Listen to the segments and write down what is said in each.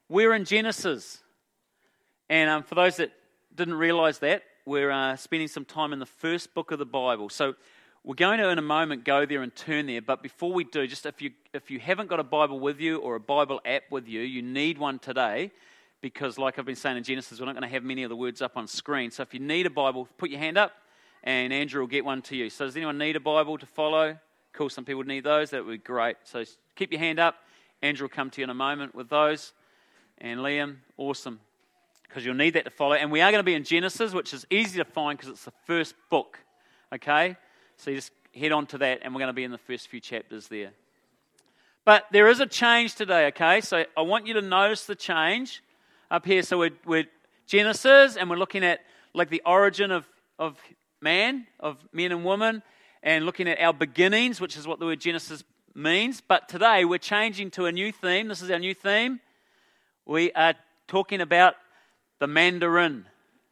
We're in Genesis. And for those that didn't realize that, we're spending some time in the first book of the Bible. So we're going to, in a moment, go there and turn there. But before we do, just if you haven't got a Bible with you or a Bible app with you, you need one today. Because like I've been saying in Genesis, we're not going to have many of the words up on screen. So if you need a Bible, put your hand up and Andrew will get one to you. So does anyone need a Bible to follow? Cool, some people need those. That would be great. So keep your hand up. Andrew will come to you in a moment with those. And Liam, awesome. Because you'll need that to follow. And we are going to be in Genesis, which is easy to find because it's the first book. Okay? So you just head on to that and we're going to be in the first few chapters there. But there is a change today, okay? So I want you to notice the change up here. So we're Genesis and we're looking at like the origin of man, of men and women, and looking at our beginnings, which is what the word Genesis means. But today we're changing to a new theme. This is our new theme. We are talking about the mandarin.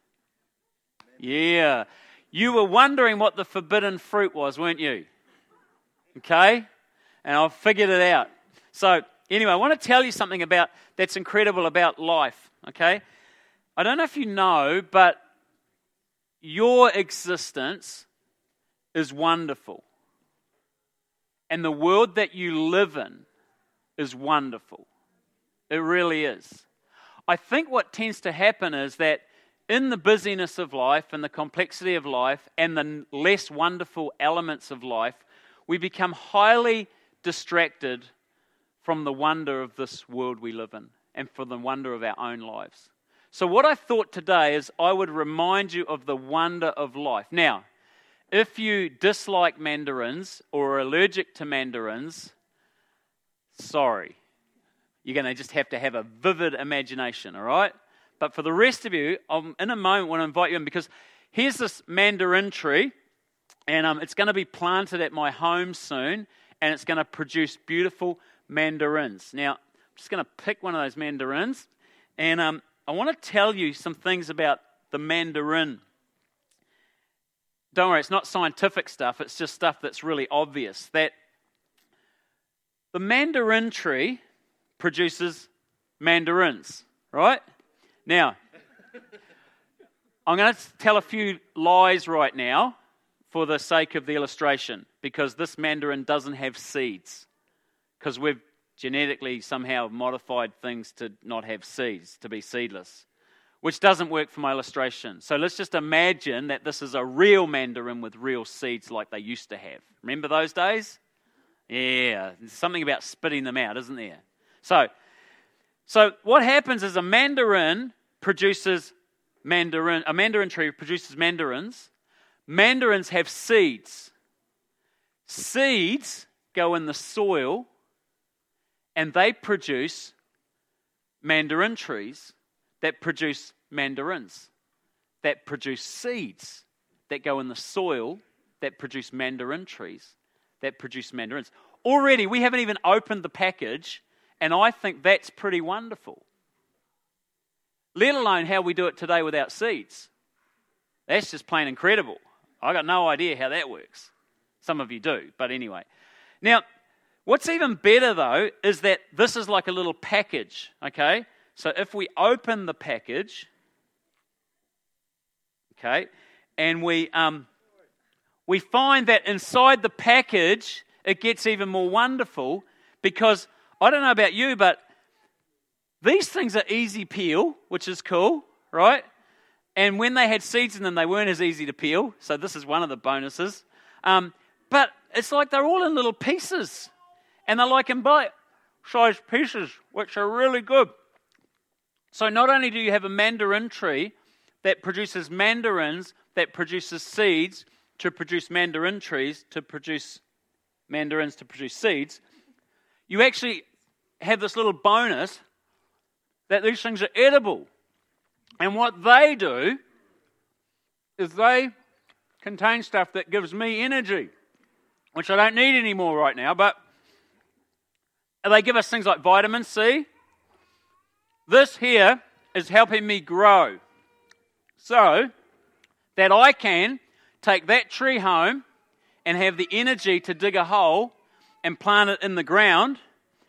Yeah. You were wondering what the forbidden fruit was, weren't you? Okay? And I've figured it out. So, anyway, I want to tell you something that's incredible about life, okay? I don't know if you know, but your existence is wonderful. And the world that you live in is wonderful. It really is. I think what tends to happen is that in the busyness of life and the complexity of life and the less wonderful elements of life, we become highly distracted from the wonder of this world we live in and for the wonder of our own lives. So what I thought today is I would remind you of the wonder of life. Now, if you dislike mandarins or are allergic to mandarins, sorry. You're going to just have to have a vivid imagination, all right? But for the rest of you, in a moment, I want to invite you in because here's this mandarin tree, and it's going to be planted at my home soon, and it's going to produce beautiful mandarins. Now, I'm just going to pick one of those mandarins, and I want to tell you some things about the mandarin. Don't worry, it's not scientific stuff, it's just stuff that's really obvious. That the mandarin tree produces mandarins, right? Now, I'm going to tell a few lies right now for the sake of the illustration, because this mandarin doesn't have seeds, because we've genetically somehow modified things to not have seeds, to be seedless, which doesn't work for my illustration. So let's just imagine that this is a real mandarin with real seeds like they used to have. Remember those days? Yeah, there's something about spitting them out, isn't there? So what happens is a mandarin tree produces mandarins. Mandarins have seeds. Seeds go in the soil and they produce mandarin trees that produce mandarins, that produce seeds that go in the soil that produce mandarin trees that produce mandarins. Already, we haven't even opened the package, and I think that's pretty wonderful. Let alone how we do it today without seeds. That's just plain incredible. I got no idea how that works. Some of you do, but anyway. Now, what's even better though is that this is like a little package, okay? So if we open the package, okay, and we find that inside the package it gets even more wonderful, because I don't know about you, but these things are easy peel, which is cool, right? And when they had seeds in them, they weren't as easy to peel. So this is one of the bonuses. But it's like they're all in little pieces. And they're like in bite-sized pieces, which are really good. So not only do you have a mandarin tree that produces mandarins, that produces seeds to produce mandarin trees, to produce mandarins to produce seeds, you actually have this little bonus that these things are edible. And what they do is they contain stuff that gives me energy, which I don't need anymore right now, but they give us things like vitamin C. This here is helping me grow so that I can take that tree home and have the energy to dig a hole and plant it in the ground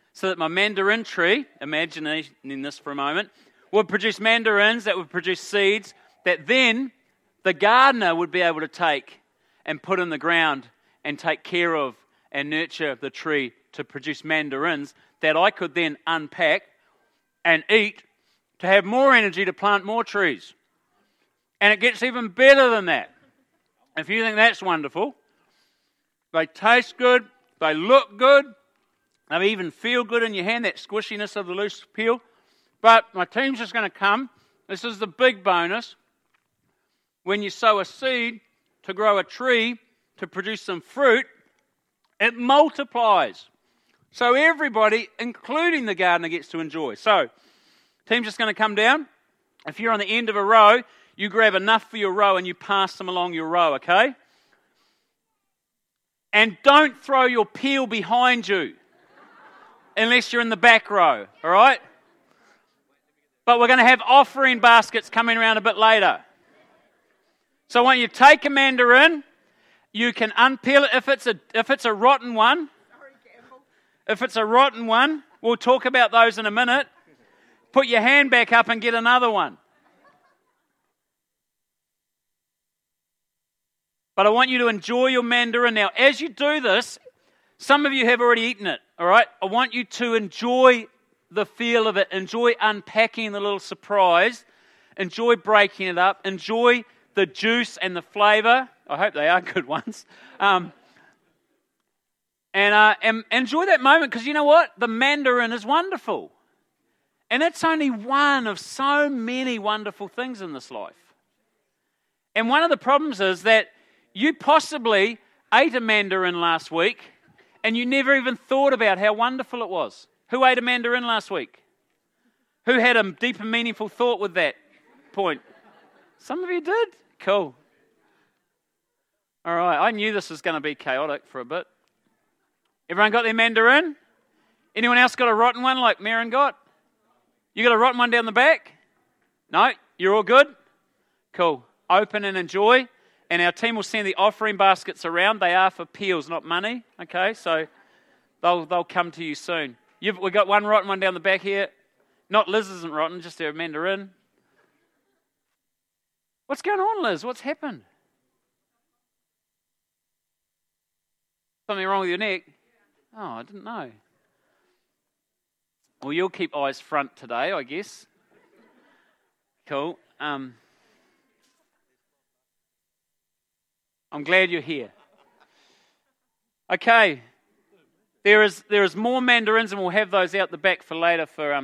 so that my mandarin tree, imagining this for a moment, would produce mandarins that would produce seeds that then the gardener would be able to take and put in the ground and take care of and nurture the tree to produce mandarins that I could then unpack and eat to have more energy to plant more trees. And it gets even better than that. If you think that's wonderful, they taste good, they look good, they even feel good in your hand, that squishiness of the loose peel. But my team's just going to come. This is the big bonus. When you sow a seed to grow a tree, to produce some fruit, it multiplies. So everybody, including the gardener, gets to enjoy. So, team's just going to come down. If you're on the end of a row, you grab enough for your row and you pass them along your row, okay? And don't throw your peel behind you unless you're in the back row, all right? But we're going to have offering baskets coming around a bit later. So when you take a mandarin, you can unpeel it if it's a rotten one. If it's a rotten one, we'll talk about those in a minute. Put your hand back up and get another one. But I want you to enjoy your mandarin. Now, as you do this, some of you have already eaten it, all right? I want you to enjoy the feel of it, enjoy unpacking the little surprise, enjoy breaking it up, enjoy the juice and the flavour. I hope they are good ones. And enjoy that moment, because you know what? The mandarin is wonderful. And it's only one of so many wonderful things in this life. And one of the problems is that you possibly ate a mandarin last week and you never even thought about how wonderful it was. Who ate a mandarin last week? Who had a deep and meaningful thought with that point? Some of you did? Cool. All right, I knew this was going to be chaotic for a bit. Everyone got their mandarin? Anyone else got a rotten one like Maren got? You got a rotten one down the back? No? You're all good? Cool. Open and enjoy. And our team will send the offering baskets around. They are for peels, not money. Okay, so they'll come to you soon. We've got one rotten one down the back here. Not Liz isn't rotten, just her mandarin. What's going on, Liz? What's happened? Something wrong with your neck? Oh, I didn't know. Well, you'll keep eyes front today, I guess. Cool. I'm glad you're here. Okay. There is more mandarins, and we'll have those out the back for later for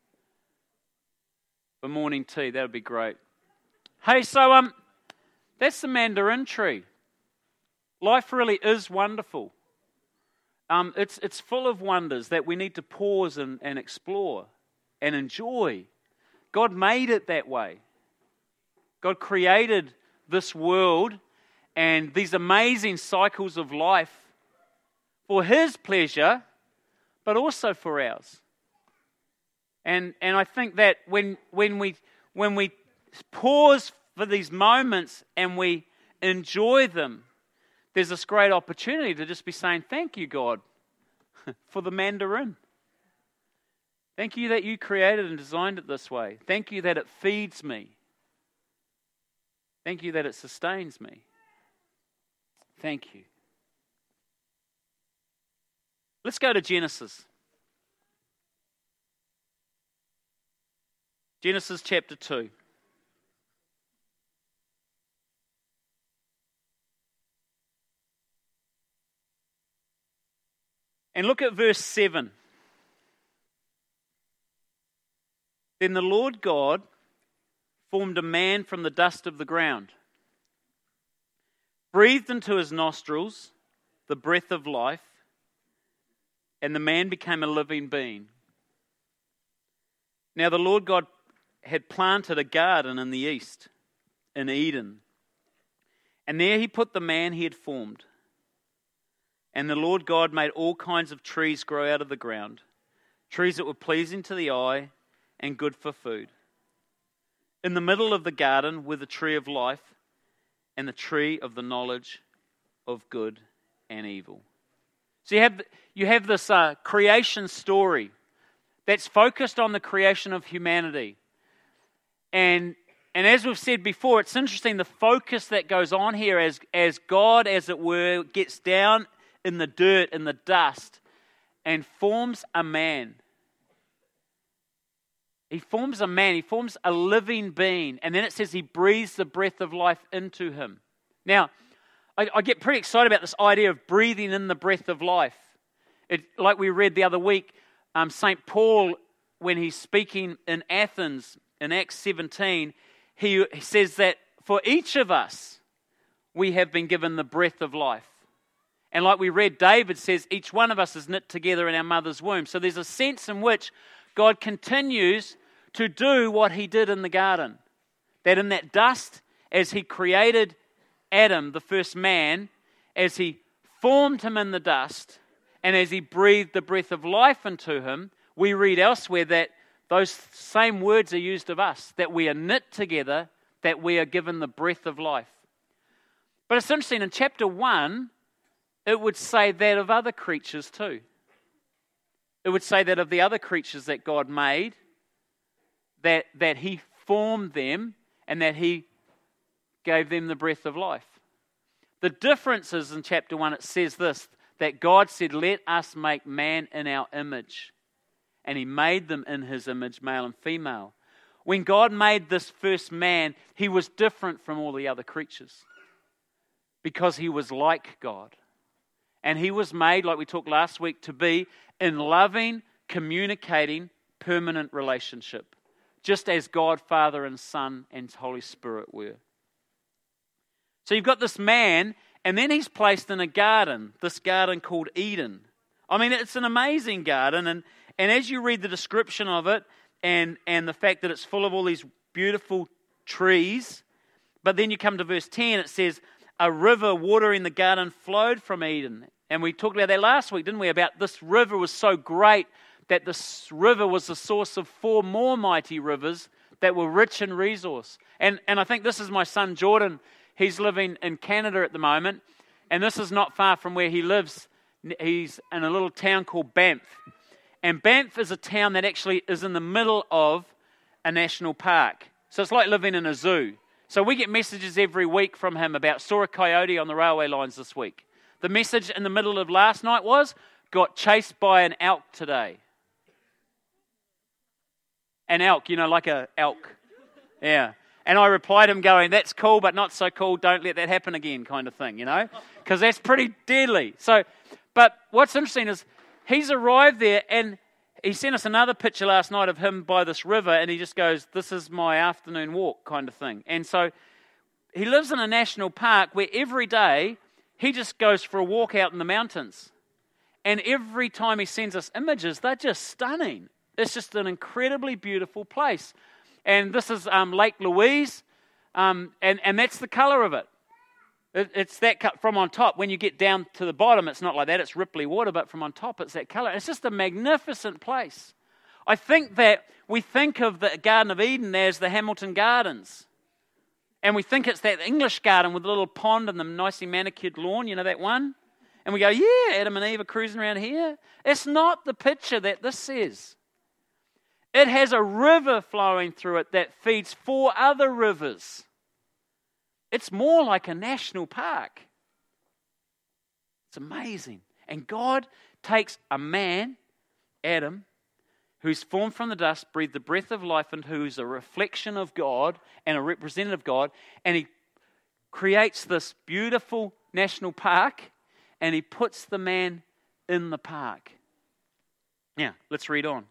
morning tea. That would be great. Hey, so that's the mandarin tree. Life really is wonderful. It's full of wonders that we need to pause and explore and enjoy. God made it that way. God created this world and these amazing cycles of life for His pleasure, but also for ours. And I think that when we pause for these moments and we enjoy them, there's this great opportunity to just be saying, thank you, God, for the mandarin. Thank you that you created and designed it this way. Thank you that it feeds me. Thank you that it sustains me. Thank you. Let's go to Genesis. Genesis chapter 2. And look at verse 7. Then the Lord God formed a man from the dust of the ground, breathed into his nostrils the breath of life, and the man became a living being. Now the Lord God had planted a garden in the east, in Eden, and there He put the man He had formed. And the Lord God made all kinds of trees grow out of the ground, trees that were pleasing to the eye and good for food. In the middle of the garden were the tree of life and the tree of the knowledge of good and evil. So you have this creation story that's focused on the creation of humanity. And as we've said before, it's interesting the focus that goes on here as God, as it were, gets down in the dirt, in the dust, and forms a man. He forms a man, he forms a living being, and then it says he breathes the breath of life into him. Now, I get pretty excited about this idea of breathing in the breath of life. Like we read the other week, St. Paul, when he's speaking in Athens in Acts 17, he says that for each of us, we have been given the breath of life. And like we read, David says each one of us is knit together in our mother's womb. So there's a sense in which God continues to do what he did in the garden. That in that dust, as he created Adam, the first man, as he formed him in the dust, and as he breathed the breath of life into him, we read elsewhere that those same words are used of us, that we are knit together, that we are given the breath of life. But it's interesting, in chapter 1, it would say that of other creatures too. It would say that of the other creatures that God made, that he formed them and that he gave them the breath of life. The difference is in chapter 1, it says this, that God said, let us make man in our image. And he made them in his image, male and female. When God made this first man, he was different from all the other creatures because he was like God. And he was made, like we talked last week, to be in loving, communicating, permanent relationship, just as God, Father, and Son, and Holy Spirit were. So you've got this man, and then he's placed in a garden, this garden called Eden. I mean, it's an amazing garden, and as you read the description of it, and the fact that it's full of all these beautiful trees, but then you come to verse 10, it says, a river watering the garden flowed from Eden. And we talked about that last week, didn't we? About this river was so great that this river was the source of 4 more mighty rivers that were rich in resource. And I think this is my son Jordan. He's living in Canada at the moment, and this is not far from where he lives. He's in a little town called Banff. And Banff is a town that actually is in the middle of a national park. So it's like living in a zoo. So we get messages every week from him about saw a coyote on the railway lines this week. The message in the middle of last night was, got chased by an elk today. An elk, like a elk. Yeah. And I replied him going, that's cool, but not so cool. Don't let that happen again, kind of thing, because that's pretty deadly. So, but what's interesting is he's arrived there, and he sent us another picture last night of him by this river, and he just goes, this is my afternoon walk, kind of thing. And so he lives in a national park where every day he just goes for a walk out in the mountains. And every time he sends us images, they're just stunning. It's just an incredibly beautiful place. And this is Lake Louise, and that's the colour of it. It's that from on top. When you get down to the bottom, it's not like that. It's ripply water, but from on top, it's that colour. It's just a magnificent place. I think that we think of the Garden of Eden as the Hamilton Gardens. And we think it's that English garden with a little pond and the nicely manicured lawn, that one? And we go, yeah, Adam and Eve are cruising around here. It's not the picture that this says. It has a river flowing through it that feeds 4 other rivers. It's more like a national park. It's amazing. And God takes a man, Adam, who's formed from the dust, breathed the breath of life, and who's a reflection of God and a representative of God, and he creates this beautiful national park, and he puts the man in the park. Now, let's read on.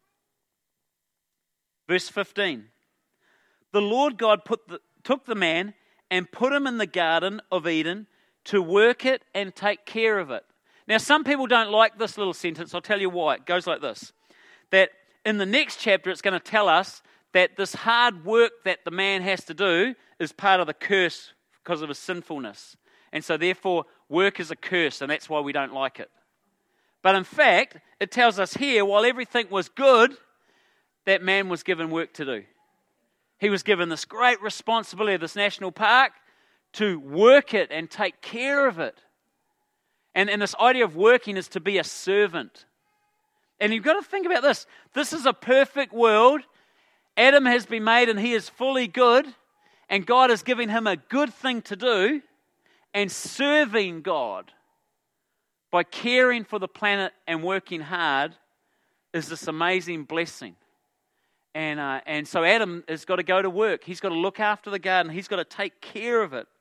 Verse 15. The Lord God took the man and put him in the Garden of Eden to work it and take care of it. Now, some people don't like this little sentence. I'll tell you why. It goes like this. That in the next chapter, it's going to tell us that this hard work that the man has to do is part of the curse because of his sinfulness. And so therefore, work is a curse, and that's why we don't like it. But in fact, it tells us here, while everything was good, that man was given work to do. He was given this great responsibility of this national park to work it and take care of it. And this idea of working is to be a servant. And you've got to think about this. This is a perfect world. Adam has been made and he is fully good. And God is giving him a good thing to do. And serving God by caring for the planet and working hard is this amazing blessing. And so Adam has got to go to work. He's got to look after the garden. He's got to take care of it.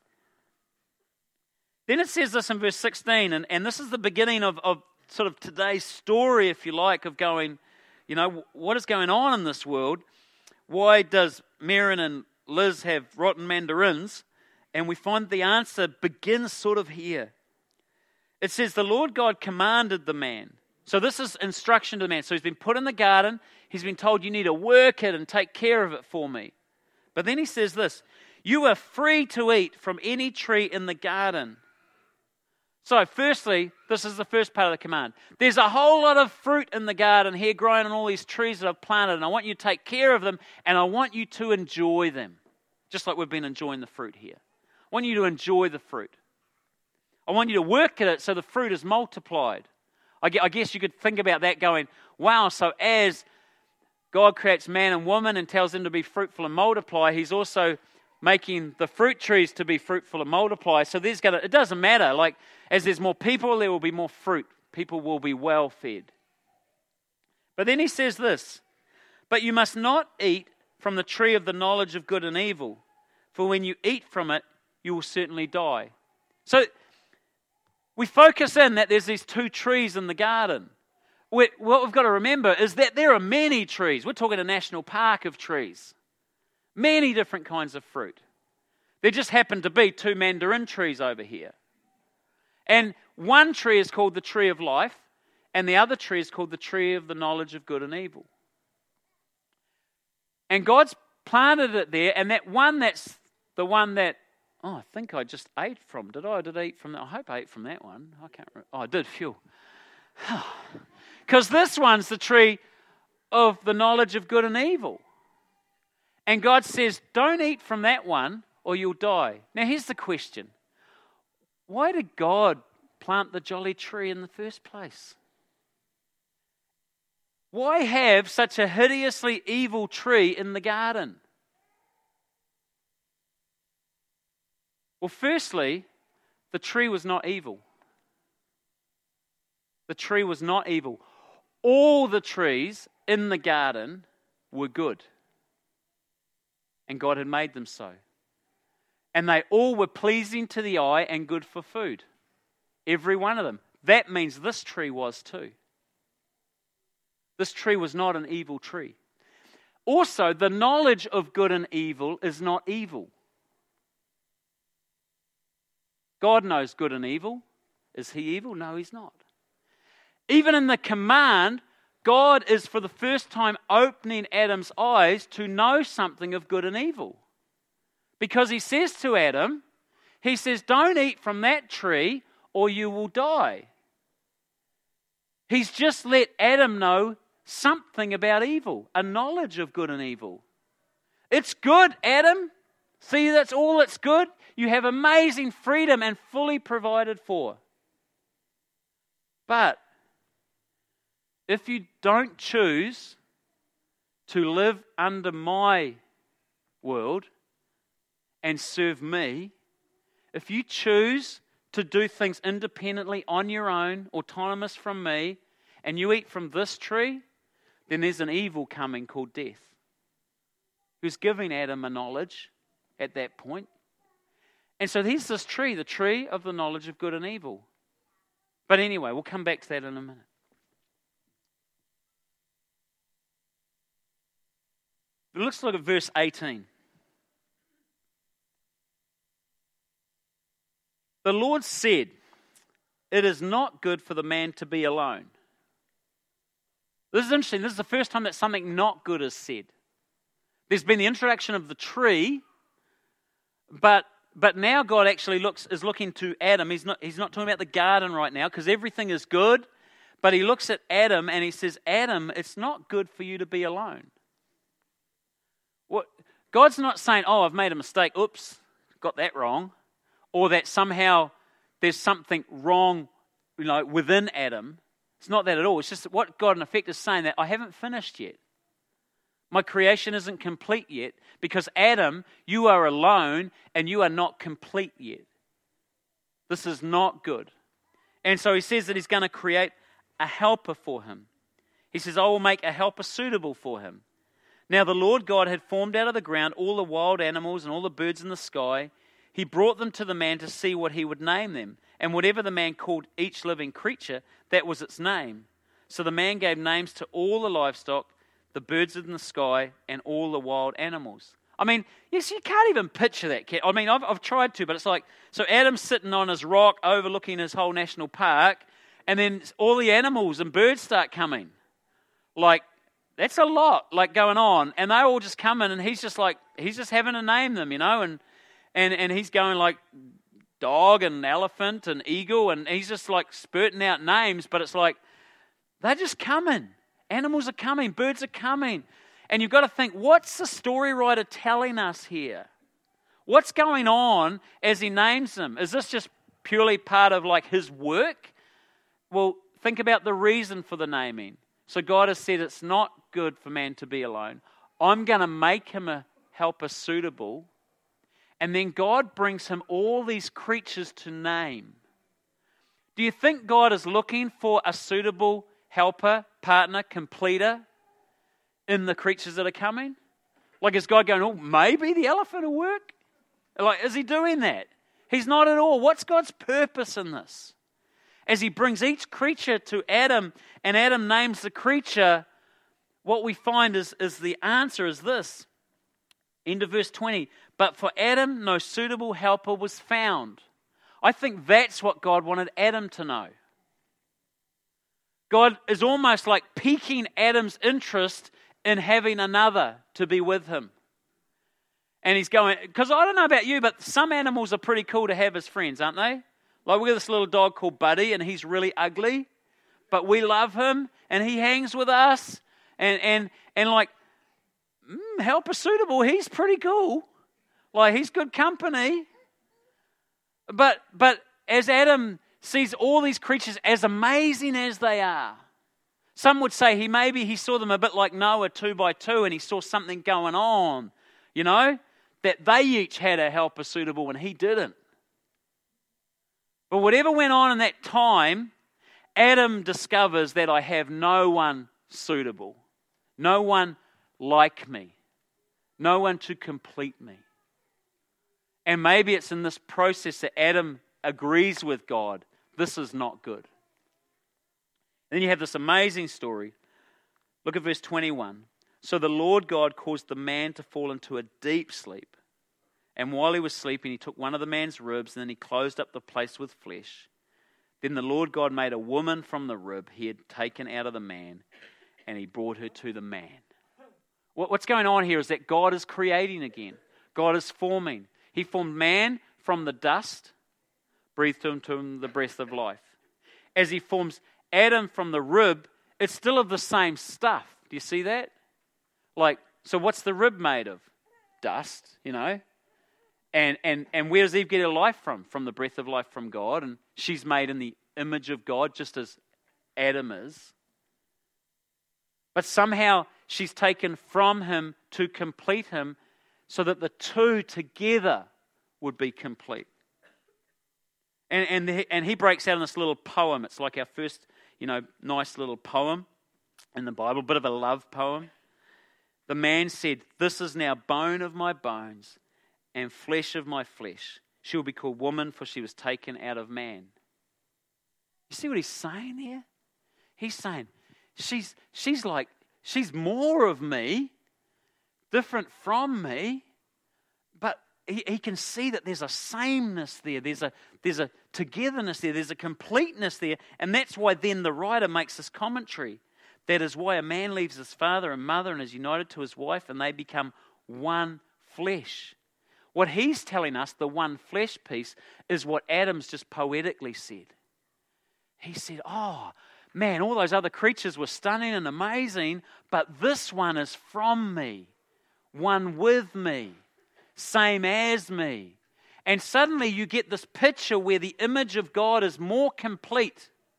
Then it says this in verse 16, and this is the beginning of sort of today's story, if you like, of going, what is going on in this world? Why does Marin and Liz have rotten mandarins? And we find the answer begins sort of here. It says, the Lord God commanded the man. So this is instruction to the man. So he's been put in the garden. He's been told, you need to work it and take care of it for me. But then he says this, you are free to eat from any tree in the garden. So firstly, this is the first part of the command. There's a whole lot of fruit in the garden here growing on all these trees that I've planted, and I want you to take care of them, and I want you to enjoy them. Just like we've been enjoying the fruit here. I want you to enjoy the fruit. I want you to work at it so the fruit is multiplied. I guess you could think about that going, wow, so as God creates man and woman and tells them to be fruitful and multiply, he's also making the fruit trees to be fruitful and multiply. So it doesn't matter. Like, as there's more people, there will be more fruit. People will be well fed. But then he says this, but you must not eat from the tree of the knowledge of good and evil, for when you eat from it, you will certainly die. So we focus in that there's these two trees in the garden. What we've got to remember is that there are many trees. We're talking a national park of trees. Many different kinds of fruit. There just happen to be 2 mandarin trees over here. And one tree is called the tree of life, and the other tree is called the tree of the knowledge of good and evil. And God's planted it there, and that's the one that, I think I just ate from. Did I eat from that? I hope I ate from that one. I can't remember. I did, phew. Because this one's the tree of the knowledge of good and evil. And God says, don't eat from that one or you'll die. Now here's the question. Why did God plant the jolly tree in the first place? Why have such a hideously evil tree in the garden? Well, firstly, the tree was not evil. The tree was not evil. All the trees in the garden were good. And God had made them so. And they all were pleasing to the eye and good for food. Every one of them. That means this tree was too. This tree was not an evil tree. Also, the knowledge of good and evil is not evil. God knows good and evil. Is he evil? No, he's not. Even in the command, God is for the first time opening Adam's eyes to know something of good and evil. Because he says to Adam, he says, don't eat from that tree or you will die. He's just let Adam know something about evil, a knowledge of good and evil. It's good, Adam. See, that's all that's good. You have amazing freedom and fully provided for. But if you don't choose to live under my world and serve me, if you choose to do things independently on your own, autonomous from me, and you eat from this tree, then there's an evil coming called death, who's giving Adam a knowledge at that point. And so there's this tree, the tree of the knowledge of good and evil. But anyway, we'll come back to that in a minute. But let's look at verse 18. The Lord said, it is not good for the man to be alone. This is interesting. This is the first time that something not good is said. There's been the introduction of the tree, but now God actually is looking to Adam. He's not talking about the garden right now because everything is good, but he looks at Adam and he says, Adam, it's not good for you to be alone. God's not saying, I've made a mistake. Oops, got that wrong. Or that somehow there's something wrong within Adam. It's not that at all. It's just what God in effect is saying, that I haven't finished yet. My creation isn't complete yet, because Adam, you are alone and you are not complete yet. This is not good. And so he says that he's going to create a helper for him. He says, I will make a helper suitable for him. Now the Lord God had formed out of the ground all the wild animals and all the birds in the sky. He brought them to the man to see what he would name them. And whatever the man called each living creature, that was its name. So the man gave names to all the livestock, the birds in the sky, and all the wild animals. I mean, yes, you can't even picture that. I mean, I've tried to, but it's like, so Adam's sitting on his rock overlooking his whole national park, and then all the animals and birds start coming. Like, that's a lot, like, going on. And they all just come in, and he's just having to name them, and he's going like dog and elephant and eagle, and he's just like spurting out names, but it's like, they're just coming. Animals are coming, birds are coming. And you've got to think, what's the story writer telling us here? What's going on as he names them? Is this just purely part of like his work? Well, think about the reason for the naming. So God has said it's not good for man to be alone. I'm going to make him a helper suitable. And then God brings him all these creatures to name. Do you think God is looking for a suitable helper, partner, completer in the creatures that are coming? Like, is God going, oh, maybe the elephant will work? Like, is he doing that? He's not at all. What's God's purpose in this? As he brings each creature to Adam, and Adam names the creature, what we find is the answer is this. End of verse 20. But for Adam, no suitable helper was found. I think that's what God wanted Adam to know. God is almost like piquing Adam's interest in having another to be with him. And he's going, because I don't know about you, but some animals are pretty cool to have as friends, aren't they? Like, we got this little dog called Buddy, and he's really ugly, but we love him, and he hangs with us, and like, helper suitable, he's pretty cool. Like, he's good company. But as Adam sees all these creatures, as amazing as they are, some would say he saw them a bit like Noah 2 by 2, and he saw something going on, that they each had a helper suitable and he didn't. But whatever went on in that time, Adam discovers that I have no one suitable, no one like me, no one to complete me. And maybe it's in this process that Adam agrees with God, this is not good. And then you have this amazing story. Look at verse 21. So the Lord God caused the man to fall into a deep sleep. And while he was sleeping, he took one of the man's ribs, and then he closed up the place with flesh. Then the Lord God made a woman from the rib he had taken out of the man, and he brought her to the man. What's going on here is that God is creating again. God is forming. He formed man from the dust, breathed into him the breath of life. As he forms Adam from the rib, it's still of the same stuff. Do you see that? Like, so what's the rib made of? Dust, And where does Eve get her life from? From the breath of life from God. And she's made in the image of God, just as Adam is. But somehow she's taken from him to complete him, so that the two together would be complete. And he breaks out in this little poem. It's like our first, nice little poem in the Bible, bit of a love poem. The man said, "This is now bone of my bones and flesh of my flesh. She will be called woman, for she was taken out of man." You see what he's saying here? He's saying, she's more of me, different from me, but he can see that there's a sameness there, there's a togetherness there, there's a completeness there, and that's why then the writer makes this commentary. That is why a man leaves his father and mother and is united to his wife, and they become one flesh. What he's telling us, the one flesh piece, is what Adam's just poetically said. He said, oh, man, all those other creatures were stunning and amazing, but this one is from me, one with me, same as me. And suddenly you get this picture where the image of God is more complete.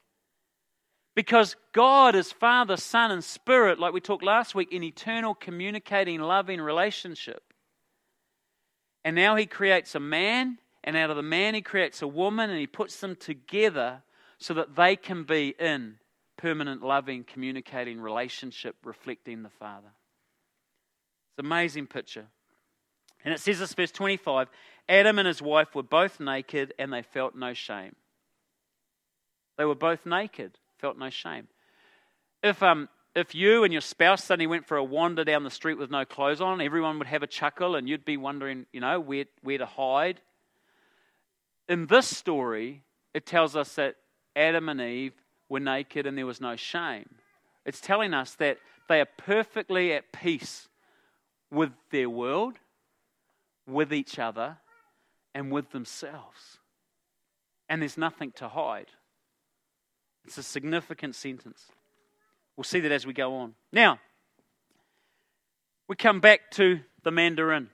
Because God is Father, Son, and Spirit, like we talked last week, in eternal, communicating, loving relationship. And now He creates a man, and out of the man He creates a woman, and He puts them together so that they can be in permanent, loving, communicating relationship reflecting the Father. It's an amazing picture. And it says this, verse 25, Adam and his wife were both naked and they felt no shame. They were both naked, felt no shame. If you and your spouse suddenly went for a wander down the street with no clothes on, everyone would have a chuckle and you'd be wondering, where to hide. In this story, it tells us that Adam and Eve were naked and there was no shame. It's telling us that they are perfectly at peace with their world, with each other, and with themselves. And there's nothing to hide. It's a significant sentence. We'll see that as we go on. Now, we come back to the mandarin.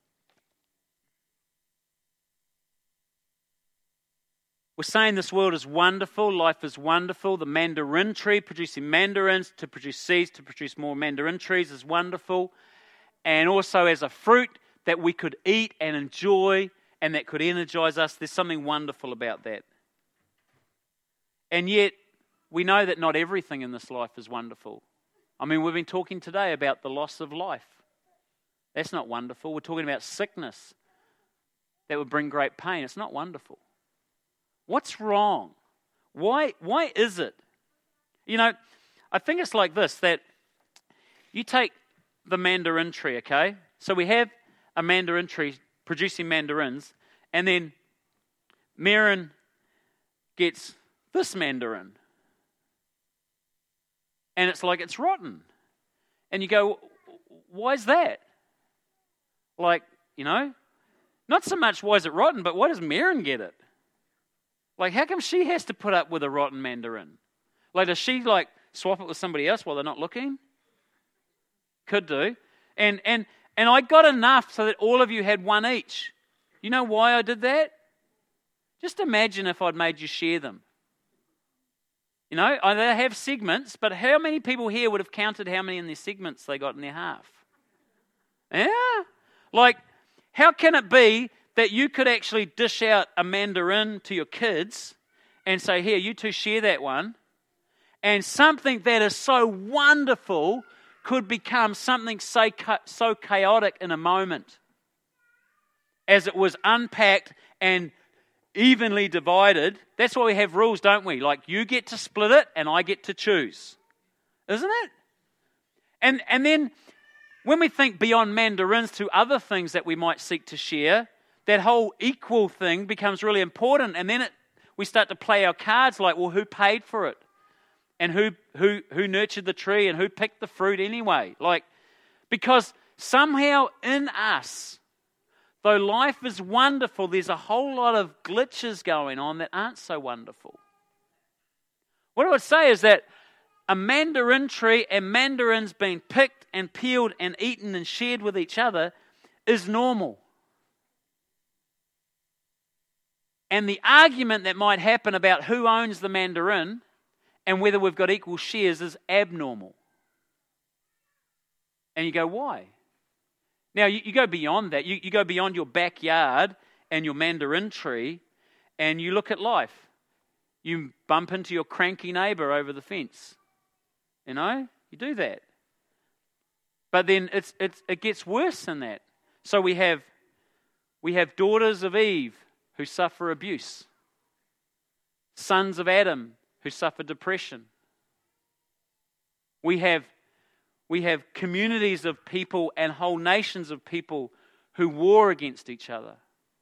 We're saying this world is wonderful, life is wonderful. The mandarin tree producing mandarins to produce seeds, to produce more mandarin trees is wonderful. And also as a fruit that we could eat and enjoy and that could energize us, there's something wonderful about that. And yet, we know that not everything in this life is wonderful. I mean, we've been talking today about the loss of life. That's not wonderful. We're talking about sickness that would bring great pain. It's not wonderful. What's wrong? Why is it? I think it's like this, that you take the mandarin tree, okay? So we have a mandarin tree producing mandarins, and then Marin gets this mandarin. And it's like it's rotten. And you go, why is that? Not so much why is it rotten, but why does Marin get it? How come she has to put up with a rotten mandarin? Does she swap it with somebody else while they're not looking? Could do. And I got enough so that all of you had one each. You know why I did that? Just imagine if I'd made you share them. They have segments, but how many people here would have counted how many in their segments they got in their half? Yeah? How can it be that you could actually dish out a mandarin to your kids and say, here, you two share that one, and something that is so wonderful could become something so chaotic in a moment as it was unpacked and evenly divided. That's why we have rules, don't we? You get to split it and I get to choose. Isn't it? And then when we think beyond mandarins to other things that we might seek to share, that whole equal thing becomes really important. And then we start to play our cards who paid for it? And who nurtured the tree and who picked the fruit anyway? Because somehow in us, though life is wonderful, there's a whole lot of glitches going on that aren't so wonderful. What I would say is that a mandarin tree and mandarins being picked and peeled and eaten and shared with each other is normal. And the argument that might happen about who owns the mandarin and whether we've got equal shares is abnormal. And you go, why? Now, you go beyond that. You go beyond your backyard and your mandarin tree, and you look at life. You bump into your cranky neighbour over the fence. You do that. But then it gets worse than that. So we have daughters of Eve who suffer abuse, sons of Adam who suffer depression. We have communities of people and whole nations of people who war against each other.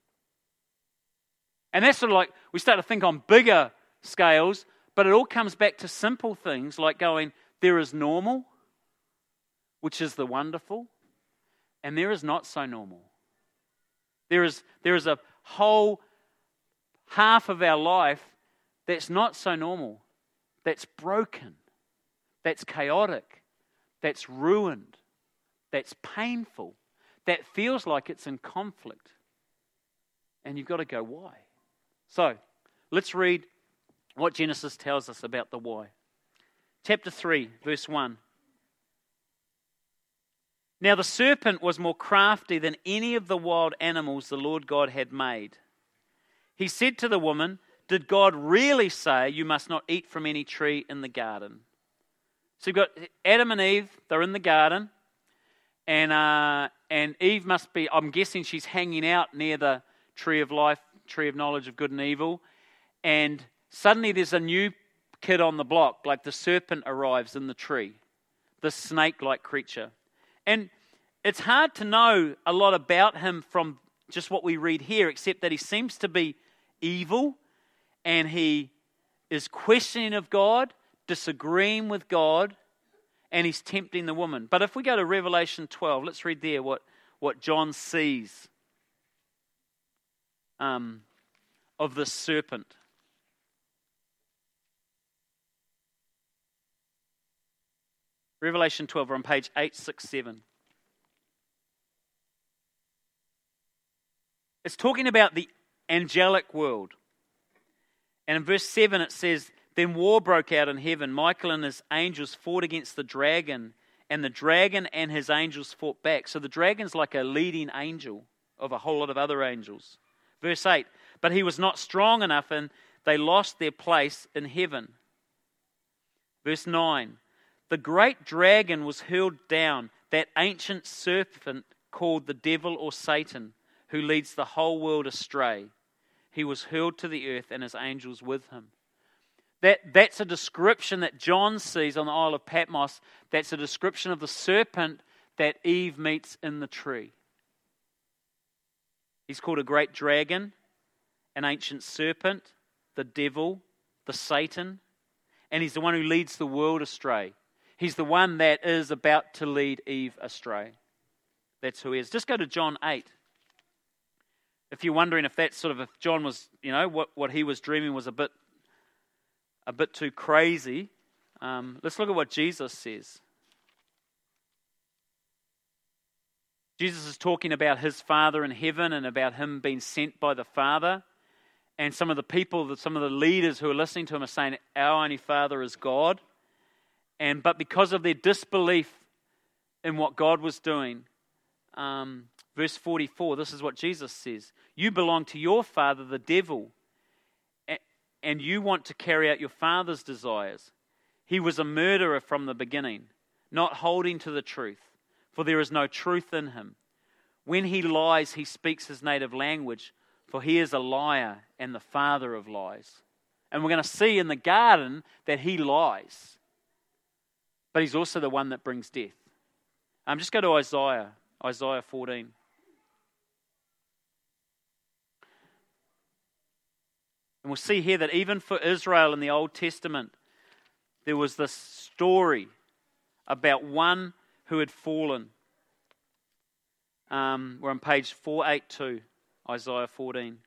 And that's sort of we start to think on bigger scales, but it all comes back to simple things like going, there is normal, which is the wonderful, and there is not so normal. There is a whole half of our life that's not so normal, that's broken, that's chaotic, that's ruined, that's painful, that feels like it's in conflict. And you've got to go, why? So, let's read what Genesis tells us about the why. chapter 3, verse 1. Now the serpent was more crafty than any of the wild animals the Lord God had made. He said to the woman, "Did God really say you must not eat from any tree in the garden?" So you've got Adam and Eve, they're in the garden, and Eve must be, I'm guessing she's hanging out near the tree of life, tree of knowledge of good and evil, and suddenly there's a new kid on the block, like the serpent arrives in the tree, this snake-like creature. And it's hard to know a lot about him from just what we read here, except that he seems to be evil, and he is questioning of God, disagreeing with God, and he's tempting the woman. But if we go to Revelation 12, let's read there what John sees of this serpent. Revelation 12, we're on page 867. It's talking about the angelic world. And in verse 7 it says, "Then war broke out in heaven. Michael and his angels fought against the dragon, and the dragon and his angels fought back." So the dragon's like a leading angel of a whole lot of other angels. Verse 8, "But he was not strong enough, and they lost their place in heaven." Verse 9, "The great dragon was hurled down, that ancient serpent called the devil or Satan, who leads the whole world astray. He was hurled to the earth and his angels with him." That's a description that John sees on the Isle of Patmos. That's a description of the serpent that Eve meets in the tree. He's called a great dragon, an ancient serpent, the devil, the Satan, and he's the one who leads the world astray. He's the one that is about to lead Eve astray. That's who he is. Just go to John 8. If you're wondering if that's sort of, if John was, what he was dreaming was a bit too crazy, let's look at what Jesus says. Jesus is talking about his Father in heaven and about him being sent by the Father. And some of the people, some of the leaders who are listening to him are saying, "Our only Father is God." But because of their disbelief in what God was doing, verse 44, this is what Jesus says. "You belong to your father, the devil, and you want to carry out your father's desires. He was a murderer from the beginning, not holding to the truth, for there is no truth in him. When he lies, he speaks his native language, for he is a liar and the father of lies." And we're going to see in the garden that he lies. But he's also the one that brings death. Just go to Isaiah 14. And we'll see here that even for Israel in the Old Testament, there was this story about one who had fallen. We're on page 482, Isaiah 14.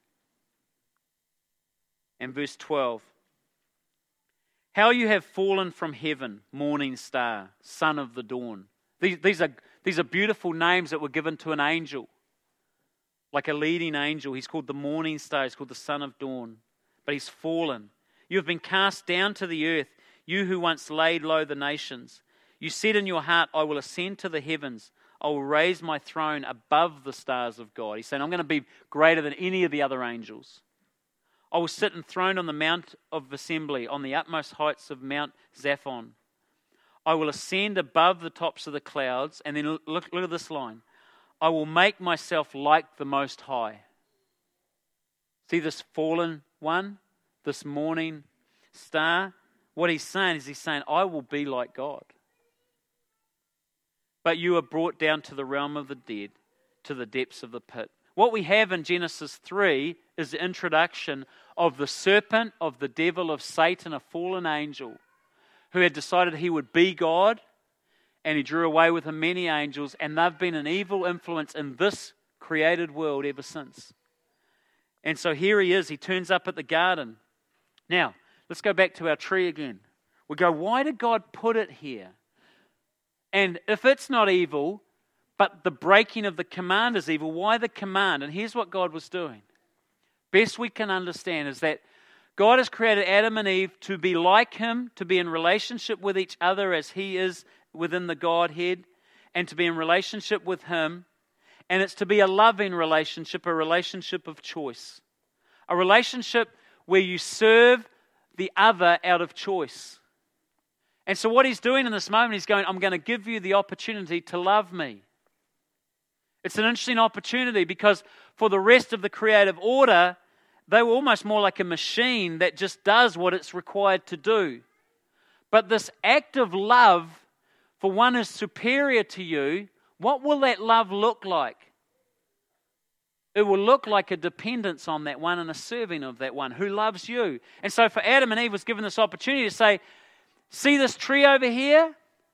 And verse 12. "How you have fallen from heaven, morning star, son of the dawn." These are beautiful names that were given to an angel, like a leading angel. He's called the morning star. He's called the son of dawn. But he's fallen. "You have been cast down to the earth, you who once laid low the nations. You said in your heart, 'I will ascend to the heavens. I will raise my throne above the stars of God.'" He's saying, I'm going to be greater than any of the other angels. "I will sit enthroned on the mount of assembly, on the utmost heights of Mount Zaphon. I will ascend above the tops of the clouds." And then look at this line. "I will make myself like the Most High." See this fallen one, this morning star? What he's saying is I will be like God. "But you are brought down to the realm of the dead, to the depths of the pit." What we have in Genesis 3 is the introduction of the serpent, of the devil, of Satan, a fallen angel, who had decided he would be God, and he drew away with him many angels, and they've been an evil influence in this created world ever since. And so here he is, he turns up at the garden. Now, let's go back to our tree again. We go, why did God put it here? And if it's not evil, but the breaking of the command is evil, why the command? And here's what God was doing. Best we can understand is that God has created Adam and Eve to be like Him, to be in relationship with each other as He is within the Godhead, and to be in relationship with Him. And it's to be a loving relationship, a relationship of choice. A relationship where you serve the other out of choice. And so what He's doing in this moment, He's going, I'm going to give you the opportunity to love me. It's an interesting opportunity because for the rest of the creative order, they were almost more like a machine that just does what it's required to do. But this act of love for one who's superior to you, what will that love look like? It will look like a dependence on that one and a serving of that one who loves you. And so for Adam and Eve was given this opportunity to say, see this tree over here?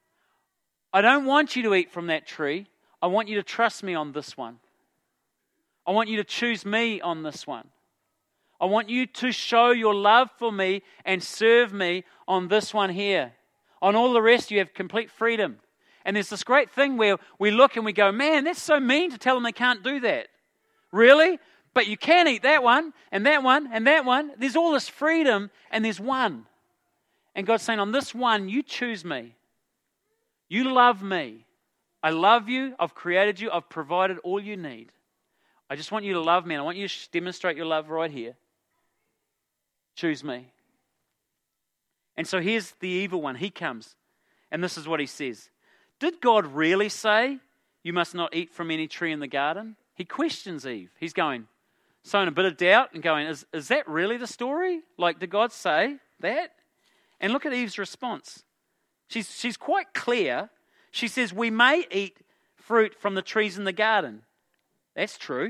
I don't want you to eat from that tree. I want you to trust me on this one. I want you to choose me on this one. I want you to show your love for me and serve me on this one here. On all the rest, you have complete freedom. And there's this great thing where we look and we go, man, that's so mean to tell them they can't do that. Really? But you can eat that one, and that one, and that one. There's all this freedom, and there's one. And God's saying, on this one, you choose me. You love me. I love you. I've created you. I've provided all you need. I just want you to love me, and I want you to demonstrate your love right here. Choose me. And so here's the evil one. He comes, and this is what he says. Did God really say you must not eat from any tree in the garden? He questions Eve. He's going, sowing a bit of doubt and going, is that really the story? Like, did God say that? And look at Eve's response. She's quite clear. She says, we may eat fruit from the trees in the garden. That's true.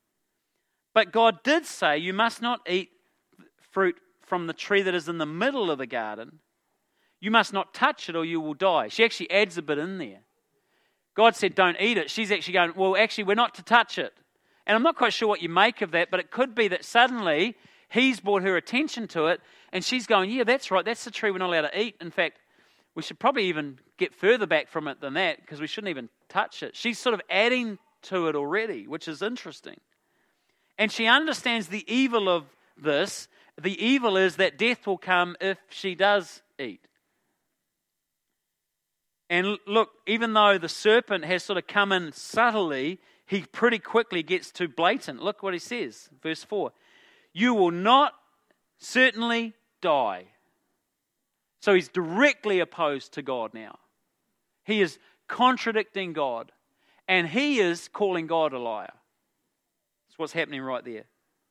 But God did say you must not eat fruit from the tree that is in the middle of the garden. You must not touch it or you will die. She actually adds a bit in there. God said don't eat it. She's actually going, well, actually we're not to touch it. And I'm not quite sure what you make of that, but it could be that suddenly He's brought her attention to it and she's going, yeah, that's right, that's the tree we're not allowed to eat. In fact, we should probably even get further back from it than that because we shouldn't even touch it. She's sort of adding to it already, which is interesting. And she understands the evil of this. The evil is that death will come if she does eat. And look, even though the serpent has sort of come in subtly, he pretty quickly gets to blatant. Look what he says, verse 4. You will not certainly die. So he's directly opposed to God now. He is contradicting God. And he is calling God a liar. That's what's happening right there.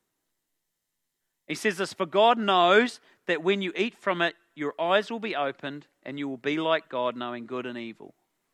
He says this, for God knows that when you eat from it, your eyes will be opened and you will be like God, knowing good and evil.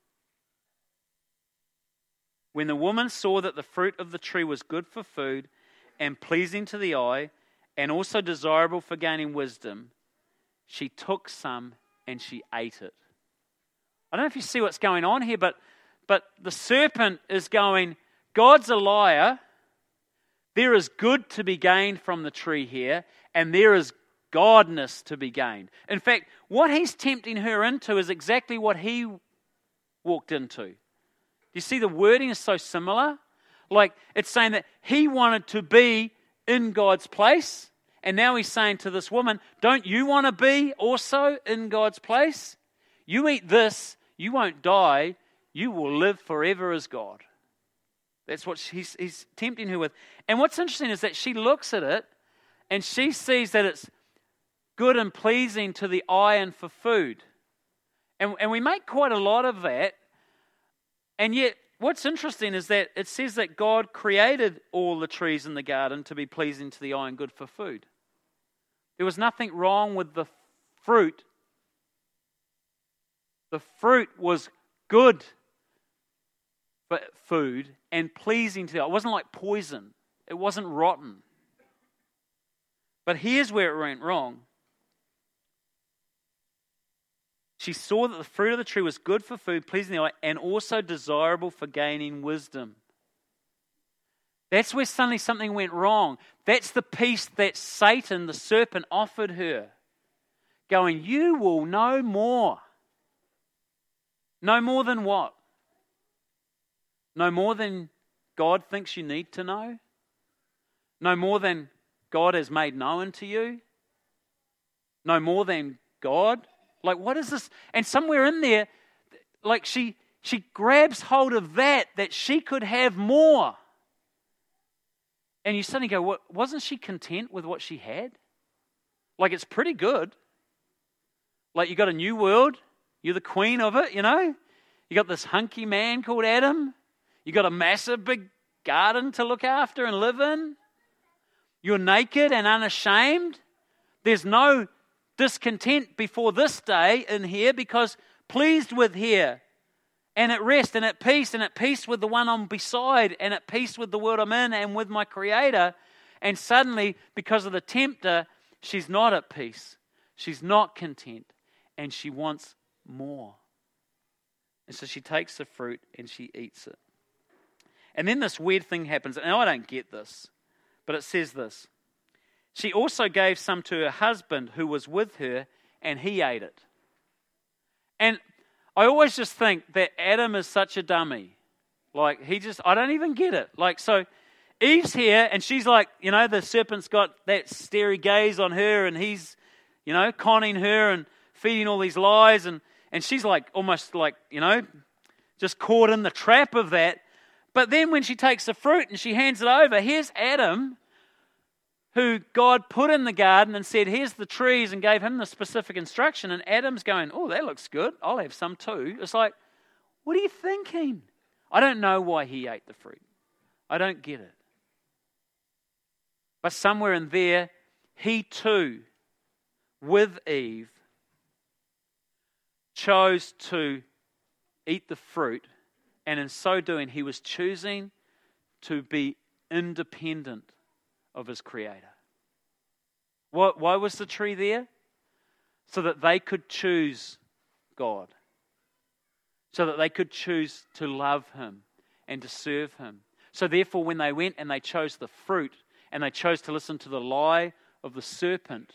When the woman saw that the fruit of the tree was good for food and pleasing to the eye and also desirable for gaining wisdom, she took some and she ate it. I don't know if you see what's going on here, but the serpent is going, God's a liar. There is good to be gained from the tree here, and there is godness to be gained. In fact, what he's tempting her into is exactly what he walked into. Do you see the wording is so similar? Like, it's saying that he wanted to be in God's place, and now he's saying to this woman, don't you want to be also in God's place? You eat this, you won't die, you will live forever as God. That's what he's tempting her with. And what's interesting is that she looks at it and she sees that it's good and pleasing to the eye and for food. And we make quite a lot of that. And yet, what's interesting is that it says that God created all the trees in the garden to be pleasing to the eye and good for food. There was nothing wrong with the fruit. The fruit was good for food and pleasing to the eye. It wasn't like poison. It wasn't rotten. But here's where it went wrong. She saw that the fruit of the tree was good for food, pleasing the eye, and also desirable for gaining wisdom. That's where suddenly something went wrong. That's the piece that Satan, the serpent, offered her. Going, you will know more. No more than what? No more than God thinks you need to know? No more than God has made known to you? no more than God? Like, what is this? And somewhere in there, like she grabs hold of that she could have more. And you suddenly go, wasn't she content with what she had? Like, it's pretty good. Like, you got a new world. You're the queen of it, you know. You got this hunky man called Adam. You got a massive big garden to look after and live in. You're naked and unashamed. There's no discontent before this day in here, because pleased with here and at rest and at peace with the one I'm beside and at peace with the world I'm in and with my Creator. And suddenly, because of the tempter, she's not at peace. She's not content, and she wants more. And so she takes the fruit and she eats it. And then this weird thing happens. Now, I don't get this, but it says this. She also gave some to her husband who was with her, and he ate it. And I always just think that Adam is such a dummy. Like, I don't even get it. Like, so Eve's here, and she's like, you know, the serpent's got that starry gaze on her, and he's, you know, conning her and feeding all these lies, and she's like, almost like, you know, just caught in the trap of that. But then when she takes the fruit and she hands it over, here's Adam, who God put in the garden and said, here's the trees, and gave him the specific instruction. And Adam's going, oh, that looks good. I'll have some too. It's like, what are you thinking? I don't know why he ate the fruit. I don't get it. But somewhere in there, he too, with Eve, chose to eat the fruit. And in so doing, he was choosing to be independent of his Creator. Why was the tree there? So that they could choose God. So that they could choose to love him and to serve him. So therefore, when they went and they chose the fruit and they chose to listen to the lie of the serpent,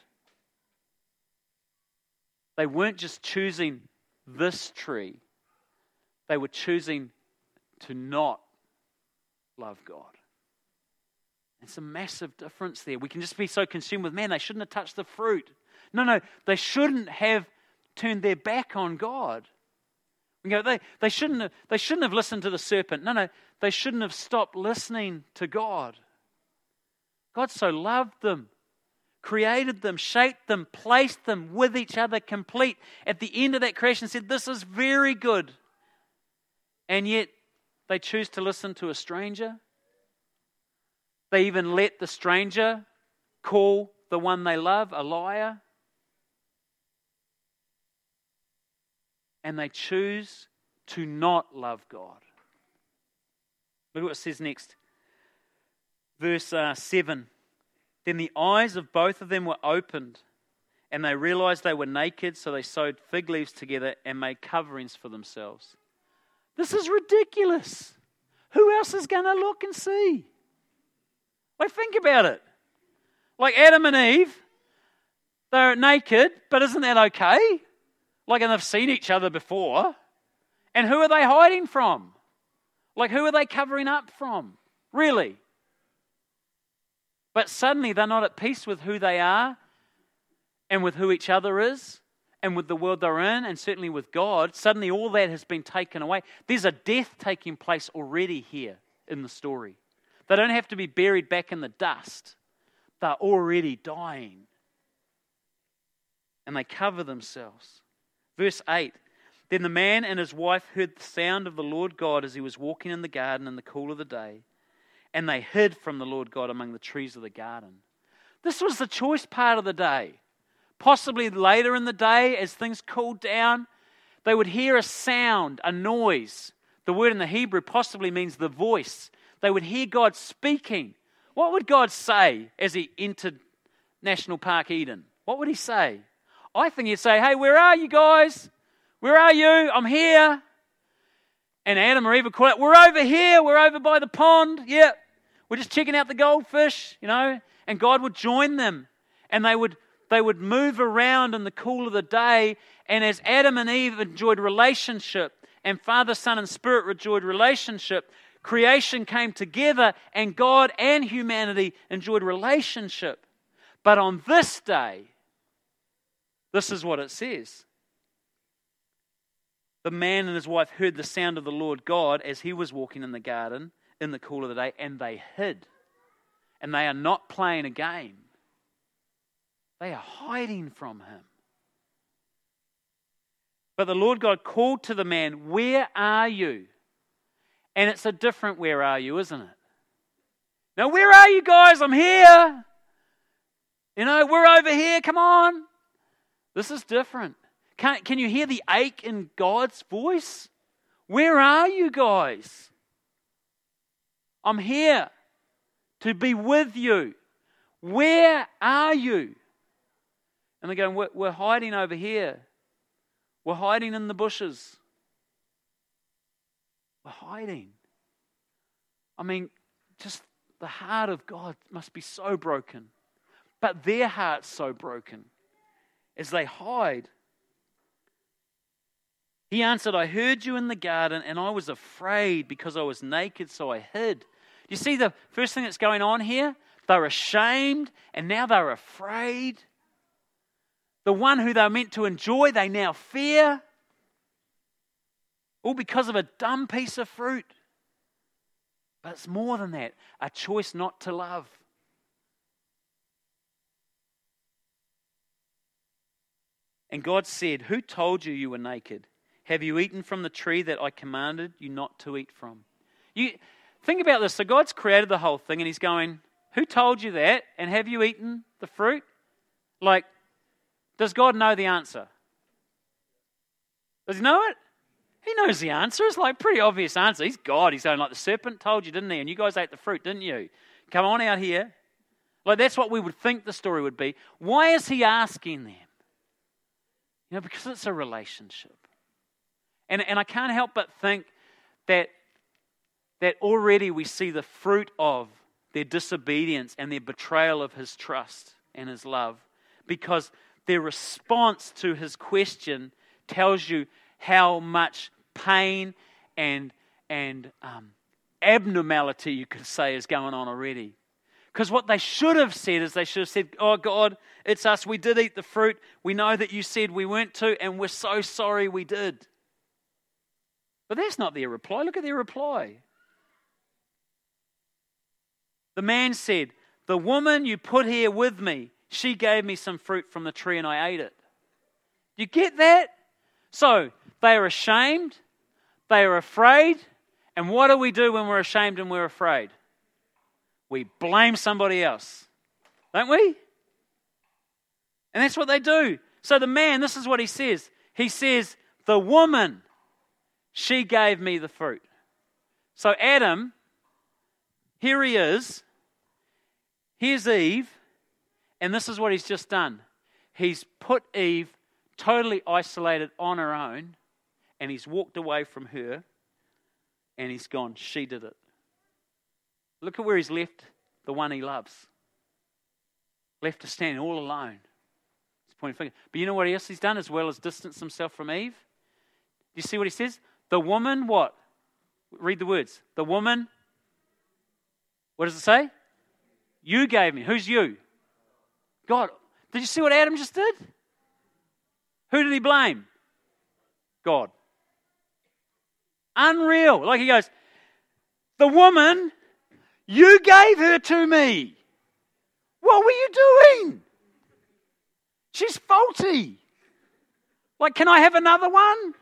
they weren't just choosing this tree. They were choosing to not love God. It's a massive difference there. We can just be so consumed with, man, they shouldn't have touched the fruit. No, they shouldn't have turned their back on God. We go, they shouldn't have listened to the serpent. No, they shouldn't have stopped listening to God. God so loved them, created them, shaped them, placed them with each other complete. At the end of that creation, said, this is very good. And yet, they choose to listen to a stranger. They even let the stranger call the one they love a liar. And they choose to not love God. Look at what it says next. Verse 7. Then the eyes of both of them were opened, and they realized they were naked, so they sewed fig leaves together and made coverings for themselves. This is ridiculous. Who else is going to look and see? Like, think about it. Like Adam and Eve, they're naked, but isn't that okay? Like, and they've seen each other before. And who are they hiding from? Like, who are they covering up from? Really? But suddenly they're not at peace with who they are and with who each other is and with the world they're in and certainly with God. Suddenly all that has been taken away. There's a death taking place already here in the story. They don't have to be buried back in the dust. They're already dying. And they cover themselves. Verse 8. Then the man and his wife heard the sound of the Lord God as he was walking in the garden in the cool of the day. And they hid from the Lord God among the trees of the garden. This was the choice part of the day. Possibly later in the day, as things cooled down, they would hear a sound, a noise. The word in the Hebrew possibly means the voice. They would hear God speaking. What would God say as he entered National Park Eden? What would he say? I think he'd say, hey, where are you guys? Where are you? I'm here. And Adam or Eve would call out, we're over here. We're over by the pond. Yeah, we're just checking out the goldfish, you know. And God would join them. And they would move around in the cool of the day. And as Adam and Eve enjoyed relationship, and Father, Son, and Spirit enjoyed relationship, creation came together, and God and humanity enjoyed relationship. But on this day, This is what it says. The man and his wife heard the sound of the Lord God as he was walking in the garden in the cool of the day, and they hid. And they are not playing a game. They are hiding from him. But the Lord God called to the man, "Where are you?" And it's a different "where are you," isn't it? Now, where are you guys? I'm here. We're over here. Come on. This is different. Can you hear the ache in God's voice? Where are you guys? I'm here to be with you. Where are you? And they're going, we're hiding over here. We're hiding in the bushes. We're hiding. I mean, just the heart of God must be so broken. But their heart's so broken as they hide. He answered, "I heard you in the garden, and I was afraid because I was naked, so I hid." You see the first thing that's going on here? They're ashamed, and now they're afraid. The one who they're meant to enjoy, they now fear. All because of a dumb piece of fruit. But it's more than that, a choice not to love. And God said, "Who told you you were naked? Have you eaten from the tree that I commanded you not to eat from?" You think about this. So God's created the whole thing, and He's going, "Who told you that? And have you eaten the fruit?" Like, does God know the answer? Does He know it? He knows the answer. It's like a pretty obvious answer. He's God. He's going like, "The serpent told you, didn't he? And you guys ate the fruit, didn't you? Come on out here." Like, that's what we would think the story would be. Why is He asking them? Because it's a relationship. And I can't help but think that already we see the fruit of their disobedience and their betrayal of His trust and His love. Because their response to His question tells you how much pain and abnormality, you could say, is going on already. Because what they should have said is they should have said, "Oh God, it's us. We did eat the fruit. We know that you said we weren't to, and we're so sorry we did." But that's not their reply. Look at their reply. The man said, "The woman you put here with me, she gave me some fruit from the tree and I ate it." You get that? So, they are ashamed, they are afraid, and what do we do when we're ashamed and we're afraid? We blame somebody else, don't we? And that's what they do. So the man, this is what he says. He says, "The woman, she gave me the fruit." So Adam, here he is. Here's Eve. And this is what he's just done. He's put Eve totally isolated on her own. And he's walked away from her. And he's gone, "She did it." Look at where he's left the one he loves. Left to stand all alone. He's pointing finger. But you know what else he's done as well as distance himself from Eve? Do you see what he says? The woman, what? Read the words. The woman, what does it say? You gave me. Who's you? God. Did you see what Adam just did? Who did he blame? God. Unreal. Like he goes, "The woman, you gave her to me. What were you doing? She's faulty. Like, can I have another one?"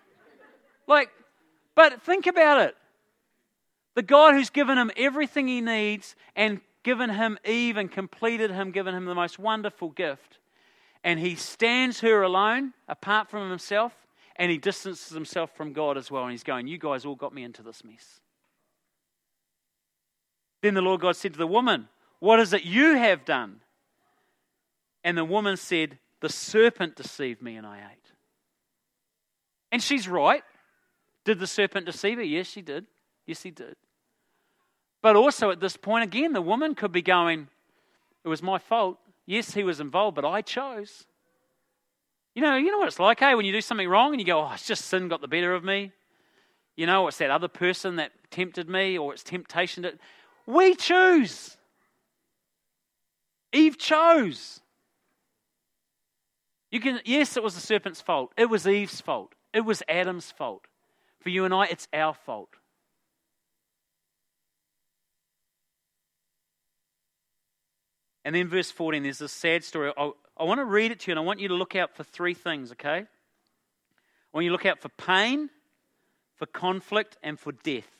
But think about it. The God who's given him everything he needs and given him Eve and completed him, given him the most wonderful gift. And he stands her alone, apart from himself, and he distances himself from God as well. And he's going, "You guys all got me into this mess." Then the Lord God said to the woman, "What is it you have done?" And the woman said, "The serpent deceived me and I ate." And she's right. Did the serpent deceive her? Yes, she did. Yes, he did. But also at this point, again, the woman could be going, "It was my fault. Yes, he was involved, but I chose." You know what it's like, hey? When you do something wrong and you go, "Oh, it's just sin got the better of me." It's that other person that tempted me, or it's temptation that... We choose. Eve chose. Yes, it was the serpent's fault. It was Eve's fault. It was Adam's fault. For you and I, it's our fault. And then verse 14, there's this sad story. I want to read it to you, and I want you to look out for three things, okay? I want you to look out for pain, for conflict, and for death.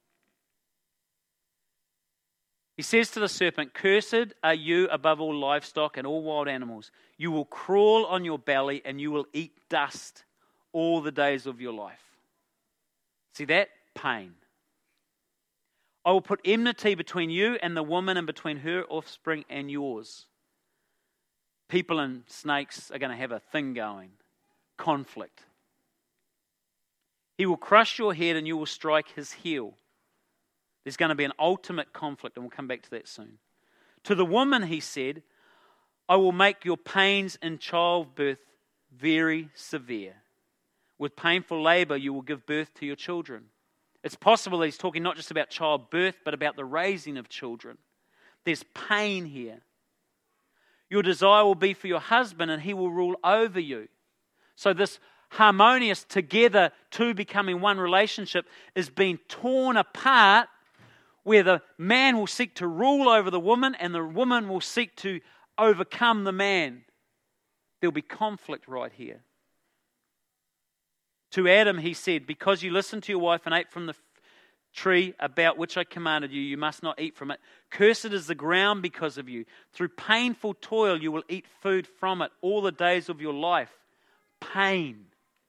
He says to the serpent, "Cursed are you above all livestock and all wild animals. You will crawl on your belly and you will eat dust all the days of your life." See that? Pain. "I will put enmity between you and the woman and between her offspring and yours." People and snakes are going to have a thing going. Conflict. "He will crush your head and you will strike his heel." There's going to be an ultimate conflict, and we'll come back to that soon. "To the woman," he said, "I will make your pains in childbirth very severe. With painful labor, you will give birth to your children." It's possible that he's talking not just about childbirth, but about the raising of children. There's pain here. "Your desire will be for your husband, and he will rule over you." So this harmonious together, two becoming one relationship is being torn apart, where the man will seek to rule over the woman and the woman will seek to overcome the man. There'll be conflict right here. To Adam, he said, "Because you listened to your wife and ate from the tree about which I commanded you, you must not eat from it. Cursed is the ground because of you. Through painful toil you will eat food from it all the days of your life." Pain.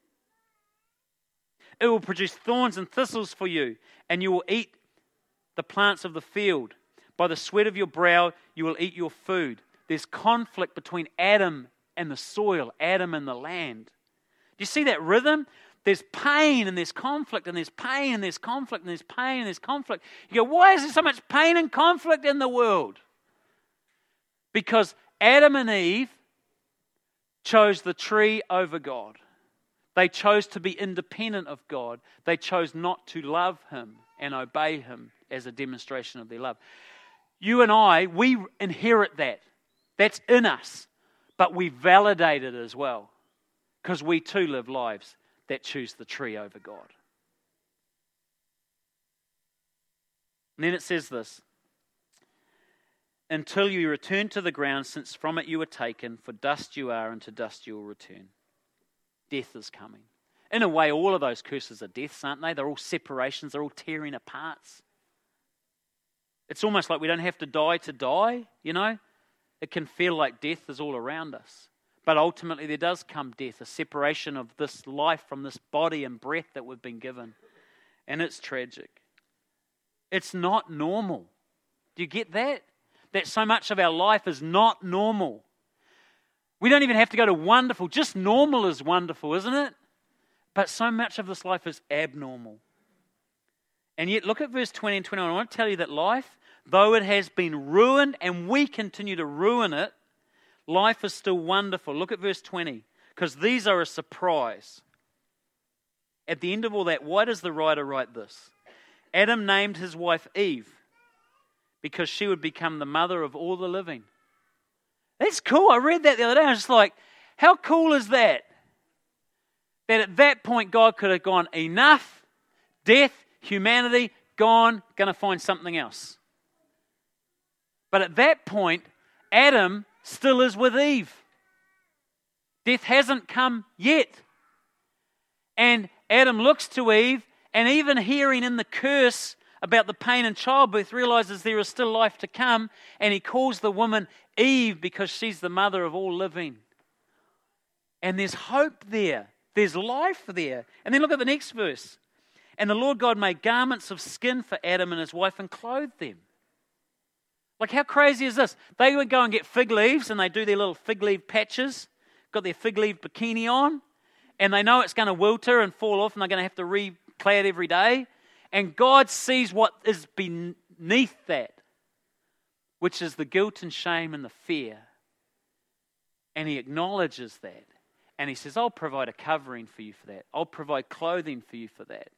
"It will produce thorns and thistles for you, and you will eat the plants of the field. By the sweat of your brow you will eat your food." There's conflict between Adam and the soil, Adam and the land. Do you see that rhythm? There's pain and there's conflict and there's pain and there's conflict and there's pain and there's conflict. You go, why is there so much pain and conflict in the world? Because Adam and Eve chose the tree over God. They chose to be independent of God. They chose not to love Him and obey Him as a demonstration of their love. You and I, we inherit that. That's in us. But we validate it as well. Because we too live lives that choose the tree over God. And then it says this: "Until you return to the ground, since from it you were taken, for dust you are, and to dust you will return." Death is coming. In a way, all of those curses are deaths, aren't they? They're all separations, they're all tearing aparts. It's almost like we don't have to die, you know? It can feel like death is all around us. But ultimately there does come death, a separation of this life from this body and breath that we've been given. And it's tragic. It's not normal. Do you get that? That so much of our life is not normal. We don't even have to go to wonderful. Just normal is wonderful, isn't it? But so much of this life is abnormal. And yet look at verse 20 and 21. I want to tell you that life, though it has been ruined and we continue to ruin it, life is still wonderful. Look at verse 20. Because these are a surprise. At the end of all that, why does the writer write this? Adam named his wife Eve because she would become the mother of all the living. That's cool. I read that the other day. I was just like, how cool is that? That at that point God could have gone, enough, death, humanity, gone, going to find something else. But at that point, Adam still is with Eve. Death hasn't come yet. And Adam looks to Eve, and even hearing in the curse about the pain in childbirth, realizes there is still life to come, and he calls the woman Eve because she's the mother of all living. And there's hope there. There's life there. And then look at the next verse. "And the Lord God made garments of skin for Adam and his wife and clothed them." Like, how crazy is this? They would go and get fig leaves, and they do their little fig leaf patches, got their fig leaf bikini on, and they know it's going to wilter and fall off, and they're going to have to re-clad every day. And God sees what is beneath that, which is the guilt and shame and the fear. And He acknowledges that. And He says, I'll provide a covering for you for that. I'll provide clothing for you for that.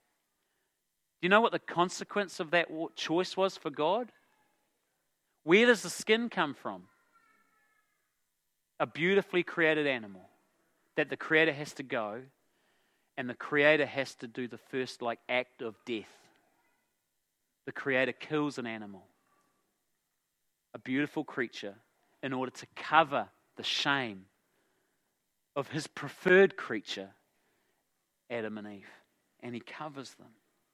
Do you know what the consequence of that choice was for God? Where does the skin come from? a beautifully created animal that the Creator has to go, and the Creator has to do the first act of death. The Creator kills an animal, a beautiful creature, in order to cover the shame of His preferred creature, Adam and Eve. And He covers them.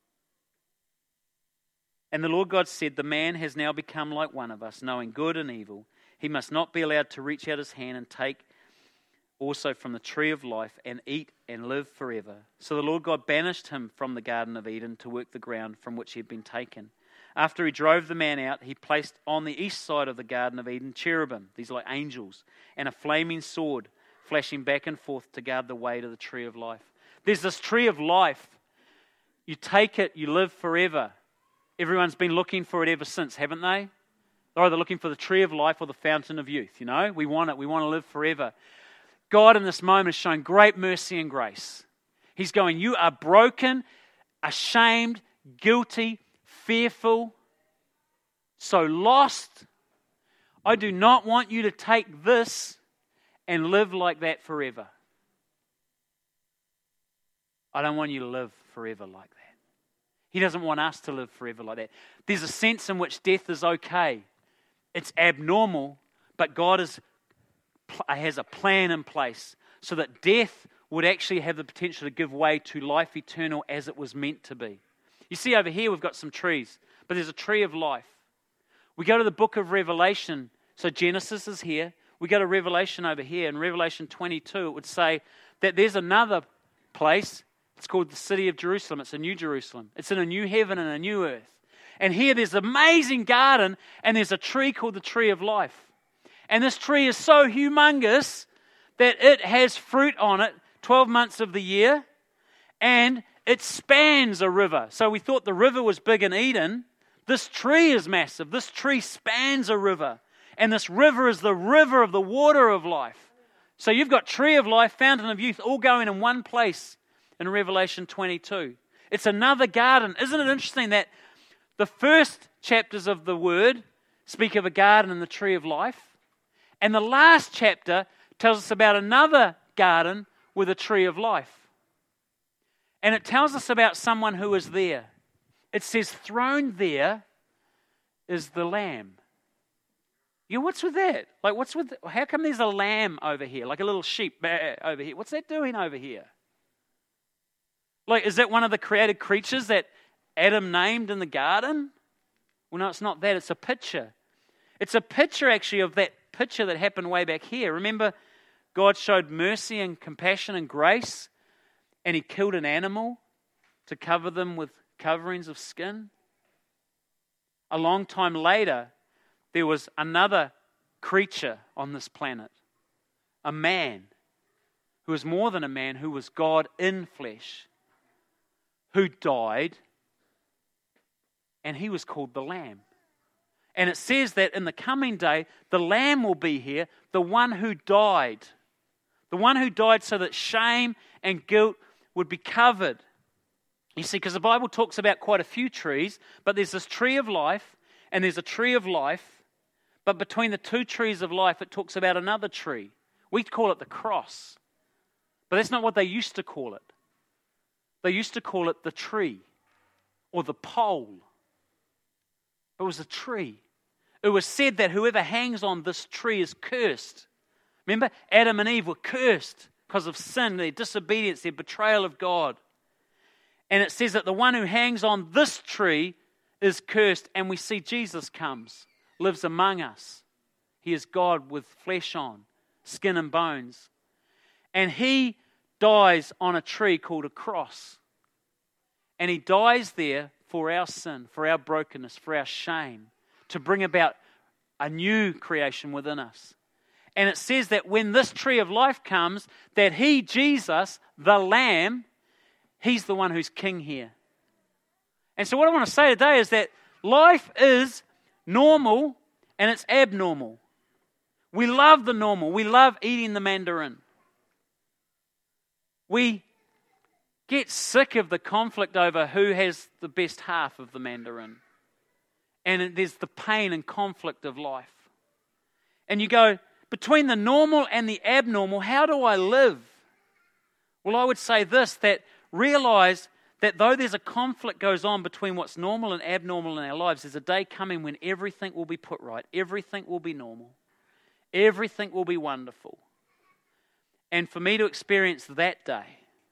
And the Lord God said, the man has now become like one of us, knowing good and evil. He must not be allowed to reach out his hand and take also from the tree of life and eat and live forever. So the Lord God banished him from the Garden of Eden to work the ground from which he had been taken. After he drove the man out, he placed on the east side of the Garden of Eden cherubim, these like angels, and a flaming sword flashing back and forth to guard the way to the tree of life. There's this tree of life. You take it, you live forever. Everyone's been looking for it ever since, haven't they? They're either looking for the tree of life or the fountain of youth. You know, we want it. We want to live forever. God in this moment is showing great mercy and grace. He's going, you are broken, ashamed, guilty, fearful, so lost. I do not want you to take this and live like that forever. I don't want you to live forever like that. He doesn't want us to live forever like that. There's a sense in which death is okay. It's abnormal, but God has a plan in place so that death would actually have the potential to give way to life eternal as it was meant to be. You see over here we've got some trees, but there's a tree of life. We go to the book of Revelation. So Genesis is here. We go to Revelation over here. In Revelation 22 it would say that there's another place. It's called the city of Jerusalem. It's a new Jerusalem. It's in a new heaven and a new earth. And here there's an amazing garden and there's a tree called the tree of life. And this tree is so humongous that it has fruit on it 12 months of the year and it spans a river. So we thought the river was big in Eden. This tree is massive. This tree spans a river. And this river is the river of the water of life. So you've got tree of life, fountain of youth, all going in one place in Revelation 22. It's another garden. Isn't it interesting that the first chapters of the Word speak of a garden and the tree of life, and the last chapter tells us about another garden with a tree of life. And it tells us about someone who is there. It says, throned there is the Lamb. You know, what's with that? How come there's a lamb over here, like a little sheep over here? What's that doing over here? Is that one of the created creatures that Adam named in the garden? Well, no, it's not that. It's a picture. It's a picture, actually, of that picture that happened way back here. Remember, God showed mercy and compassion and grace, and He killed an animal to cover them with coverings of skin. A long time later, there was another creature on this planet, a man who was more than a man, who was God in flesh, who died, and he was called the Lamb. And it says that in the coming day, the Lamb will be here, the one who died. The one who died so that shame and guilt would be covered. You see, because the Bible talks about quite a few trees, but there's this tree of life, and there's a tree of life, but between the two trees of life, it talks about another tree. We call it the cross, but that's not what they used to call it. They used to call it the tree or the pole. It was a tree. It was said that whoever hangs on this tree is cursed. Remember, Adam and Eve were cursed because of sin, their disobedience, their betrayal of God. And it says that the one who hangs on this tree is cursed. And we see Jesus comes, lives among us. He is God with flesh on, skin and bones. And He dies on a tree called a cross. And He dies there for our sin, for our brokenness, for our shame, to bring about a new creation within us. And it says that when this tree of life comes, that He, Jesus, the Lamb, He's the one who's king here. And so what I want to say today is that life is normal and it's abnormal. We love the normal. We love eating the mandarin. We get sick of the conflict over who has the best half of the mandarin. And there's the pain and conflict of life. And you go, between the normal and the abnormal, how do I live? Well, I would say this, that realize that though there's a conflict goes on between what's normal and abnormal in our lives, there's a day coming when everything will be put right. Everything will be normal. Everything will be wonderful. And for me to experience that day,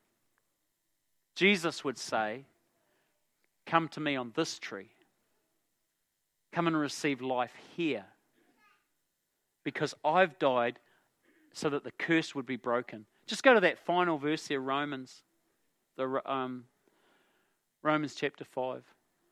Jesus would say, come to me on this tree. Come and receive life here. Because I've died so that the curse would be broken. Just go to that final verse here, Romans chapter 5.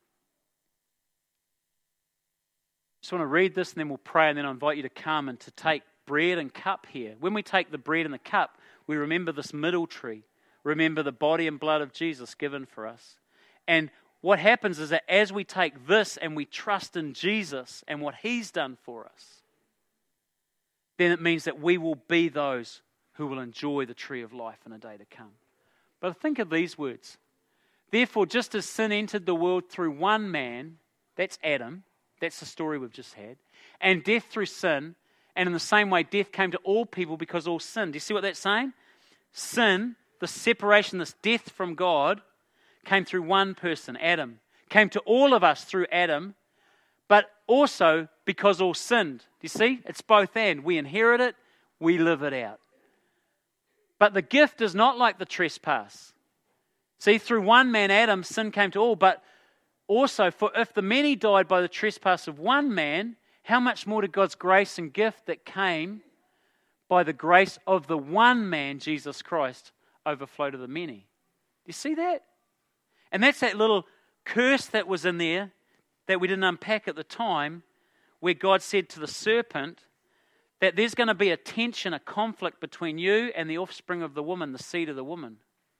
Just want to read this and then we'll pray, and then I invite you to come and to take bread and cup here. When we take the bread and the cup, we remember this middle tree. Remember the body and blood of Jesus given for us. And what happens is that as we take this and we trust in Jesus and what He's done for us, then it means that we will be those who will enjoy the tree of life in a day to come. But think of these words. Therefore, just as sin entered the world through one man, that's Adam, that's the story we've just had, and death through sin, and in the same way death came to all people because all sinned. Do you see what that's saying? Sin, the separation, this death from God, came through one person, Adam. Came to all of us through Adam, but also because all sinned. Do you see? It's both and. We inherit it, we live it out. But the gift is not like the trespass. See, through one man, Adam, sin came to all, but also, for if the many died by the trespass of one man, how much more did God's grace and gift that came by the grace of the one man, Jesus Christ, overflow to the many? Do you see that? And that's that little curse that was in there that we didn't unpack at the time, where God said to the serpent that there's going to be a tension, a conflict between you and the offspring of the woman, the seed of the woman.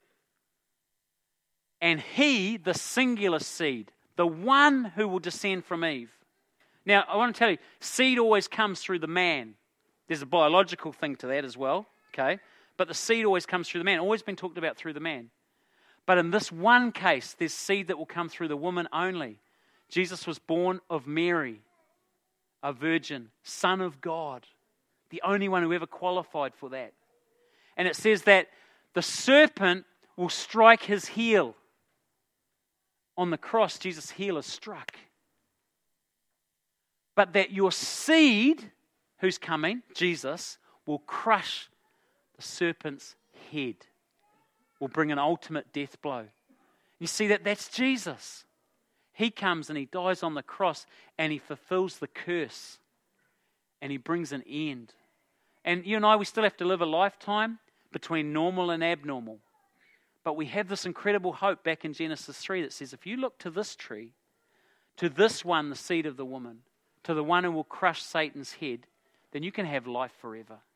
And he, the singular seed, the one who will descend from Eve. Now, I want to tell you, seed always comes through the man. There's a biological thing to that as well, okay? But the seed always comes through the man, always been talked about through the man. But in this one case, there's seed that will come through the woman only. Jesus was born of Mary, a virgin, Son of God, the only one who ever qualified for that. And it says that the serpent will strike his heel. On the cross, Jesus' heel is struck. But that your seed, who's coming, Jesus, will crush the serpent's head. Will bring an ultimate death blow. You see that's Jesus. He comes and He dies on the cross and He fulfills the curse. And He brings an end. And you and I, we still have to live a lifetime between normal and abnormal. But we have this incredible hope back in Genesis 3 that says, if you look to this tree, to this one, the seed of the woman, to the one who will crush Satan's head, then you can have life forever.